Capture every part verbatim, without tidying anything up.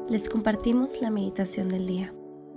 Les compartimos la meditación del día.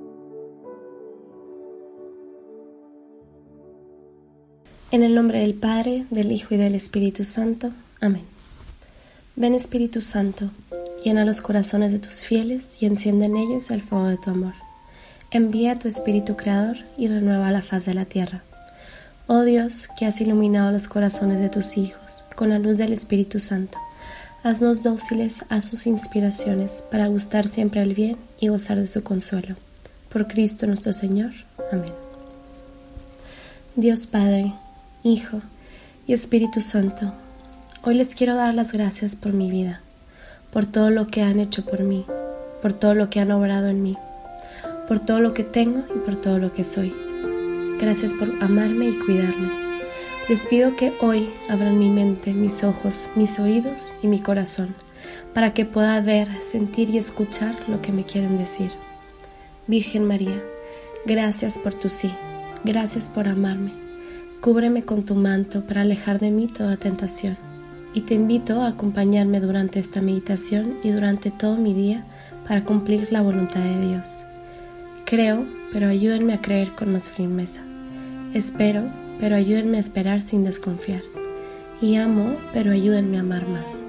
En el nombre del Padre, del Hijo y del Espíritu Santo. Amén. Ven, Espíritu Santo, llena los corazones de tus fieles y enciende en ellos el fuego de tu amor. Envía tu Espíritu Creador y renueva la faz de la tierra. Oh Dios, que has iluminado los corazones de tus hijos con la luz del Espíritu Santo, haznos dóciles a sus inspiraciones para gustar siempre el bien y gozar de su consuelo. Por Cristo nuestro Señor. Amén. Dios Padre, Hijo y Espíritu Santo, hoy les quiero dar las gracias por mi vida, por todo lo que han hecho por mí, por todo lo que han obrado en mí, por todo lo que tengo y por todo lo que soy. Gracias por amarme y cuidarme. Les pido que hoy abran mi mente, mis ojos, mis oídos y mi corazón, para que pueda ver, sentir y escuchar lo que me quieren decir. Virgen María, gracias por tu sí, gracias por amarme. Cúbreme con tu manto para alejar de mí toda tentación. Y te invito a acompañarme durante esta meditación y durante todo mi día para cumplir la voluntad de Dios. Creo, pero ayúdenme a creer con más firmeza. Espero, pero ayúdenme a esperar sin desconfiar. Y amo, pero ayúdenme a amar más.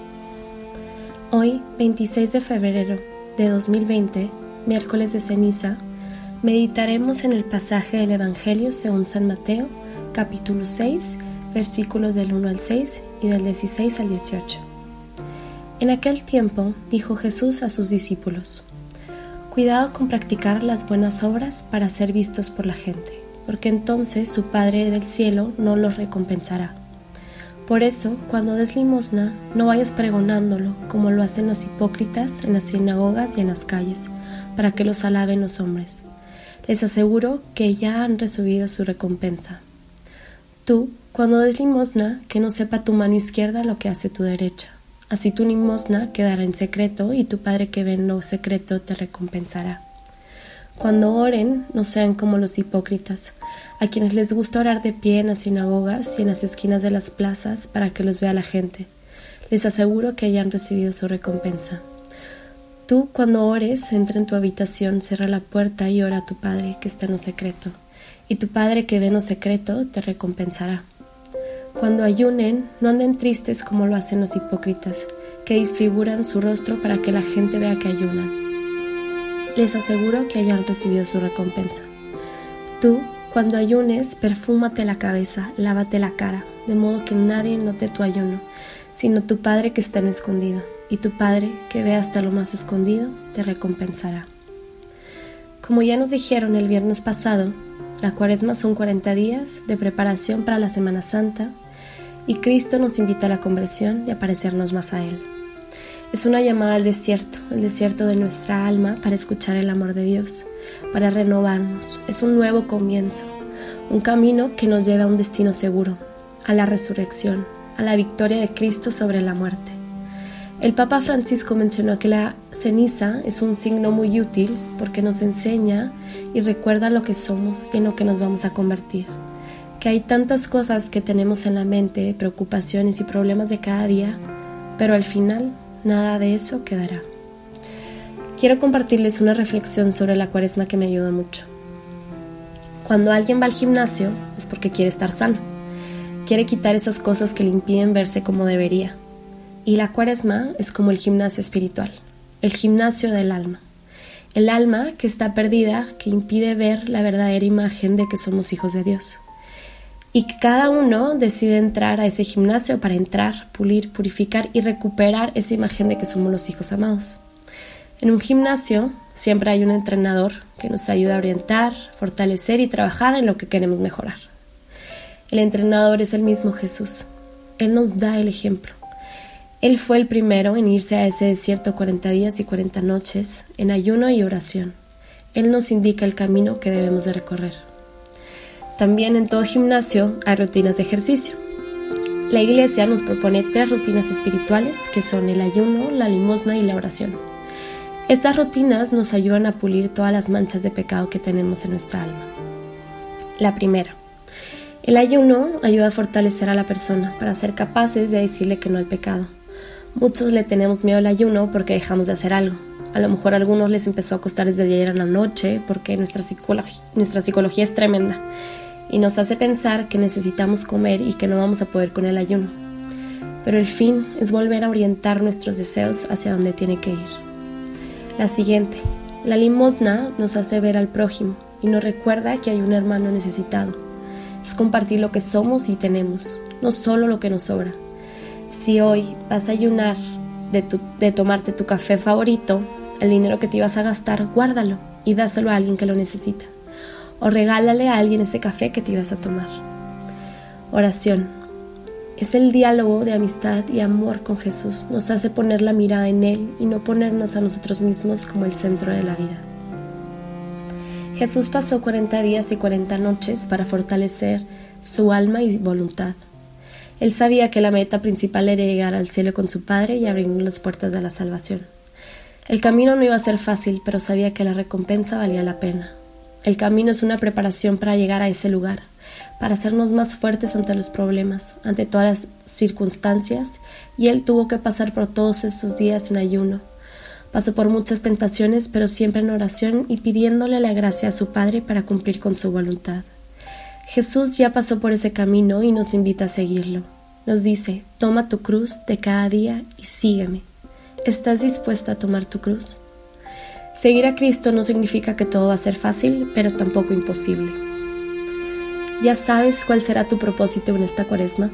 Hoy, veintiséis de febrero de dos mil veinte, miércoles de ceniza, meditaremos en el pasaje del Evangelio según San Mateo, capítulo seis, versículos del uno al seis y del dieciséis al dieciocho. En aquel tiempo dijo Jesús a sus discípulos: Cuidado con practicar las buenas obras para ser vistos por la gente, porque entonces su Padre del cielo no los recompensará. Por eso, cuando des limosna, no vayas pregonándolo como lo hacen los hipócritas en las sinagogas y en las calles, para que los alaben los hombres. Les aseguro que ya han recibido su recompensa. Tú, cuando des limosna, que no sepa tu mano izquierda lo que hace tu derecha. Así tu limosna quedará en secreto y tu Padre que ve en lo secreto te recompensará. Cuando oren, no sean como los hipócritas, a quienes les gusta orar de pie en las sinagogas y en las esquinas de las plazas para que los vea la gente. Les aseguro que hayan recibido su recompensa. Tú, cuando ores, entra en tu habitación, cierra la puerta y ora a tu Padre que está en lo secreto, y tu Padre que ve en lo secreto te recompensará. Cuando ayunen, no anden tristes como lo hacen los hipócritas, que disfiguran su rostro para que la gente vea que ayunan. Les aseguro que hayan recibido su recompensa. Tú, cuando ayunes, perfúmate la cabeza, lávate la cara, de modo que nadie note tu ayuno, sino tu Padre que está en lo escondido, y tu Padre que ve hasta lo más escondido te recompensará. Como ya nos dijeron el viernes pasado, la Cuaresma son cuarenta días de preparación para la Semana Santa, y Cristo nos invita a la conversión y a parecernos más a Él. Es una llamada al desierto, el desierto de nuestra alma, para escuchar el amor de Dios, para renovarnos. Es un nuevo comienzo, un camino que nos lleva a un destino seguro, a la resurrección, a la victoria de Cristo sobre la muerte. El Papa Francisco mencionó que la ceniza es un signo muy útil porque nos enseña y recuerda lo que somos y en lo que nos vamos a convertir. Que hay tantas cosas que tenemos en la mente, preocupaciones y problemas de cada día, pero al final nada de eso quedará. Quiero compartirles una reflexión sobre la Cuaresma que me ayuda mucho. Cuando alguien va al gimnasio es porque quiere estar sano. Quiere quitar esas cosas que le impiden verse como debería. Y la Cuaresma es como el gimnasio espiritual, el gimnasio del alma. El alma que está perdida, que impide ver la verdadera imagen de que somos hijos de Dios. Y que cada uno decide entrar a ese gimnasio para entrar, pulir, purificar y recuperar esa imagen de que somos los hijos amados. En un gimnasio siempre hay un entrenador que nos ayuda a orientar, fortalecer y trabajar en lo que queremos mejorar. El entrenador es el mismo Jesús. Él nos da el ejemplo. Él fue el primero en irse a ese desierto cuarenta días y cuarenta noches en ayuno y oración. Él nos indica el camino que debemos de recorrer. También en todo gimnasio hay rutinas de ejercicio. La Iglesia nos propone tres rutinas espirituales que son el ayuno, la limosna y la oración. Estas rutinas nos ayudan a pulir todas las manchas de pecado que tenemos en nuestra alma. La primera, el ayuno ayuda a fortalecer a la persona para ser capaces de decirle que no al pecado. Muchos le tenemos miedo al ayuno porque dejamos de hacer algo. A lo mejor a algunos les empezó a costar desde ayer en la noche, porque nuestra psicología, nuestra psicología es tremenda y nos hace pensar que necesitamos comer y que no vamos a poder con el ayuno. Pero el fin es volver a orientar nuestros deseos hacia donde tiene que ir. La siguiente. La limosna nos hace ver al prójimo y nos recuerda que hay un hermano necesitado. Es compartir lo que somos y tenemos, no solo lo que nos sobra. Si hoy vas a ayunar de, tu, de tomarte tu café favorito, el dinero que te ibas a gastar, guárdalo y dáselo a alguien que lo necesita. O regálale a alguien ese café que te ibas a tomar. Oración. Es el diálogo de amistad y amor con Jesús. Nos hace poner la mirada en Él y no ponernos a nosotros mismos como el centro de la vida. Jesús pasó cuarenta días y cuarenta noches para fortalecer su alma y voluntad. Él sabía que la meta principal era llegar al cielo con su Padre y abrir las puertas de la salvación. El camino no iba a ser fácil, pero sabía que la recompensa valía la pena. El camino es una preparación para llegar a ese lugar, para hacernos más fuertes ante los problemas, ante todas las circunstancias, y Él tuvo que pasar por todos esos días en ayuno. Pasó por muchas tentaciones, pero siempre en oración y pidiéndole la gracia a su Padre para cumplir con su voluntad. Jesús ya pasó por ese camino y nos invita a seguirlo. Nos dice, toma tu cruz de cada día y sígueme. ¿Estás dispuesto a tomar tu cruz? Seguir a Cristo no significa que todo va a ser fácil, pero tampoco imposible. ¿Ya sabes cuál será tu propósito en esta Cuaresma?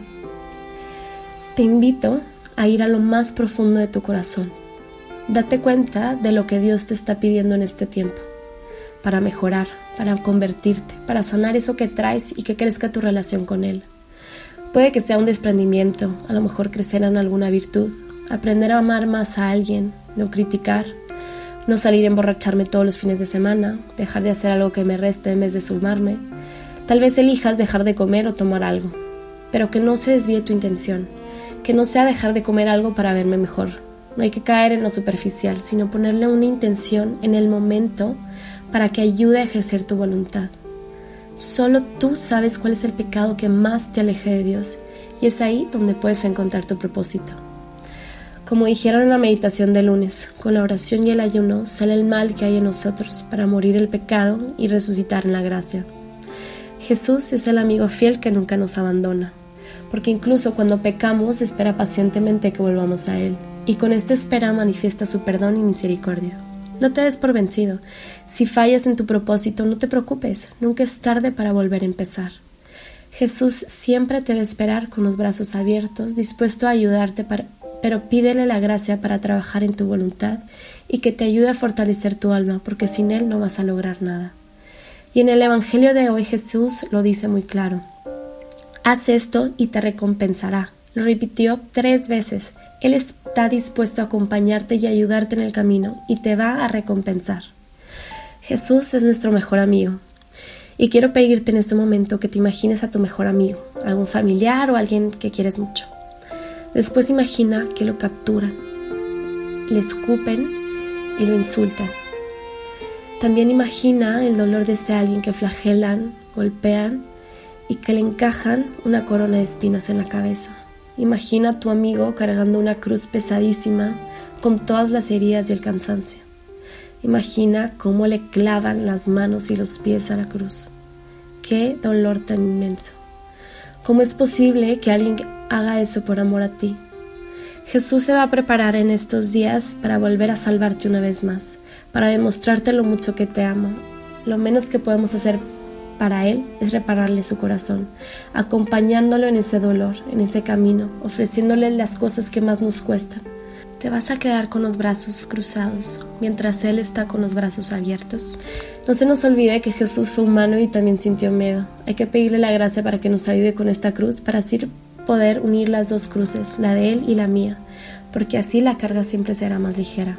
Te invito a ir a lo más profundo de tu corazón. Date cuenta de lo que Dios te está pidiendo en este tiempo, para mejorar, para convertirte, para sanar eso que traes y que crezca tu relación con Él. Puede que sea un desprendimiento, a lo mejor crecer en alguna virtud, aprender a amar más a alguien, no criticar, no salir a emborracharme todos los fines de semana, dejar de hacer algo que me reste en vez de sumarme. Tal vez elijas dejar de comer o tomar algo, pero que no se desvíe tu intención, que no sea dejar de comer algo para verme mejor. No hay que caer en lo superficial, sino ponerle una intención en el momento para que ayude a ejercer tu voluntad. Solo tú sabes cuál es el pecado que más te aleja de Dios, y es ahí donde puedes encontrar tu propósito. Como dijeron en la meditación de lunes, con la oración y el ayuno sale el mal que hay en nosotros para morir el pecado y resucitar en la gracia. Jesús es el amigo fiel que nunca nos abandona, porque incluso cuando pecamos espera pacientemente que volvamos a Él, y con esta espera manifiesta su perdón y misericordia. No te des por vencido. Si fallas en tu propósito, no te preocupes, nunca es tarde para volver a empezar. Jesús siempre te va a esperar con los brazos abiertos, dispuesto a ayudarte, para, pero pídele la gracia para trabajar en tu voluntad y que te ayude a fortalecer tu alma, porque sin Él no vas a lograr nada. Y en el Evangelio de hoy Jesús lo dice muy claro. Haz esto y te recompensará. Lo repitió tres veces. Él está dispuesto a acompañarte y ayudarte en el camino y te va a recompensar. Jesús es nuestro mejor amigo. Y quiero pedirte en este momento que te imagines a tu mejor amigo, algún familiar o alguien que quieres mucho. Después imagina que lo capturan, le escupen y lo insultan. También imagina el dolor de ese alguien que flagelan, golpean y que le encajan una corona de espinas en la cabeza. Imagina a tu amigo cargando una cruz pesadísima con todas las heridas y el cansancio. Imagina cómo le clavan las manos y los pies a la cruz. ¡Qué dolor tan inmenso! ¿Cómo es posible que alguien haga eso por amor a ti? Jesús se va a preparar en estos días para volver a salvarte una vez más, para demostrarte lo mucho que te ama. Lo menos que podemos hacer para Él es repararle su corazón, acompañándolo en ese dolor, en ese camino, ofreciéndole las cosas que más nos cuestan. ¿Te vas a quedar con los brazos cruzados mientras Él está con los brazos abiertos? No se nos olvide que Jesús fue humano y también sintió miedo. Hay que pedirle la gracia para que nos ayude con esta cruz, para así poder unir las dos cruces, la de Él y la mía, porque así la carga siempre será más ligera.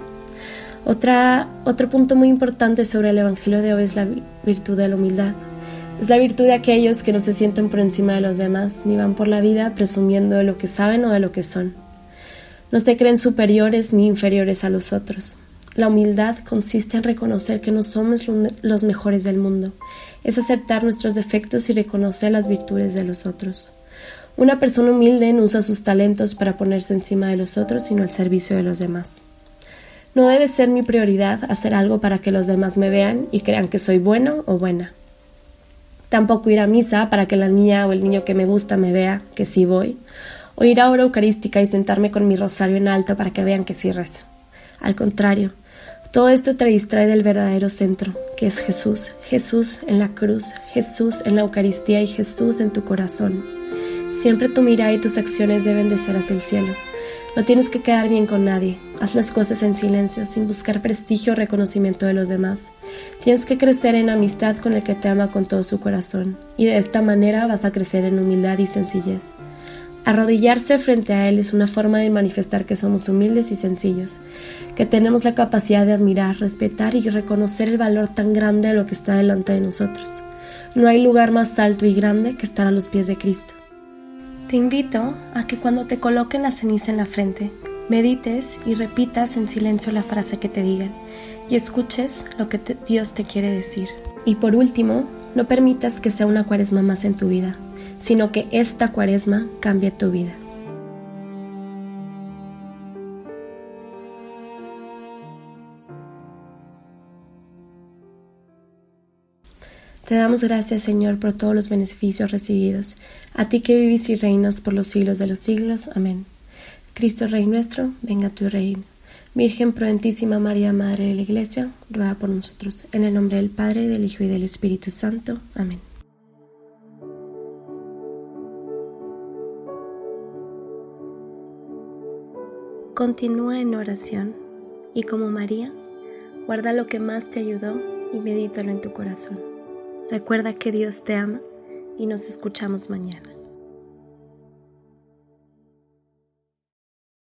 Otra, otro punto muy importante sobre el Evangelio de hoy es la virtud de la humildad. Es la virtud de aquellos que no se sienten por encima de los demás, ni van por la vida presumiendo de lo que saben o de lo que son. No se creen superiores ni inferiores a los otros. La humildad consiste en reconocer que no somos los mejores del mundo. Es aceptar nuestros defectos y reconocer las virtudes de los otros. Una persona humilde no usa sus talentos para ponerse encima de los otros, sino al servicio de los demás. No debe ser mi prioridad hacer algo para que los demás me vean y crean que soy bueno o buena. Tampoco ir a misa para que la niña o el niño que me gusta me vea que sí voy, o ir a hora eucarística y sentarme con mi rosario en alto para que vean que sí rezo. Al contrario, todo esto te distrae del verdadero centro, que es Jesús, Jesús en la cruz, Jesús en la Eucaristía y Jesús en tu corazón. Siempre tu mirada y tus acciones deben de ser hacia el cielo. No tienes que quedar bien con nadie. Haz las cosas en silencio, sin buscar prestigio o reconocimiento de los demás. Tienes que crecer en amistad con el que te ama con todo su corazón, y de esta manera vas a crecer en humildad y sencillez. Arrodillarse frente a Él es una forma de manifestar que somos humildes y sencillos, que tenemos la capacidad de admirar, respetar y reconocer el valor tan grande de lo que está delante de nosotros. No hay lugar más alto y grande que estar a los pies de Cristo. Te invito a que cuando te coloquen la ceniza en la frente, medites y repitas en silencio la frase que te digan y escuches lo que te, Dios te quiere decir. Y por último, no permitas que sea una cuaresma más en tu vida, sino que esta cuaresma cambie tu vida. Te damos gracias, Señor, por todos los beneficios recibidos. A ti que vives y reinas por los siglos de los siglos. Amén. Cristo Rey nuestro, venga tu reino. Virgen prudentísima María, Madre de la Iglesia, ruega por nosotros. En el nombre del Padre, del Hijo y del Espíritu Santo. Amén. Continúa en oración y como María, guarda lo que más te ayudó y medítalo en tu corazón. Recuerda que Dios te ama y nos escuchamos mañana.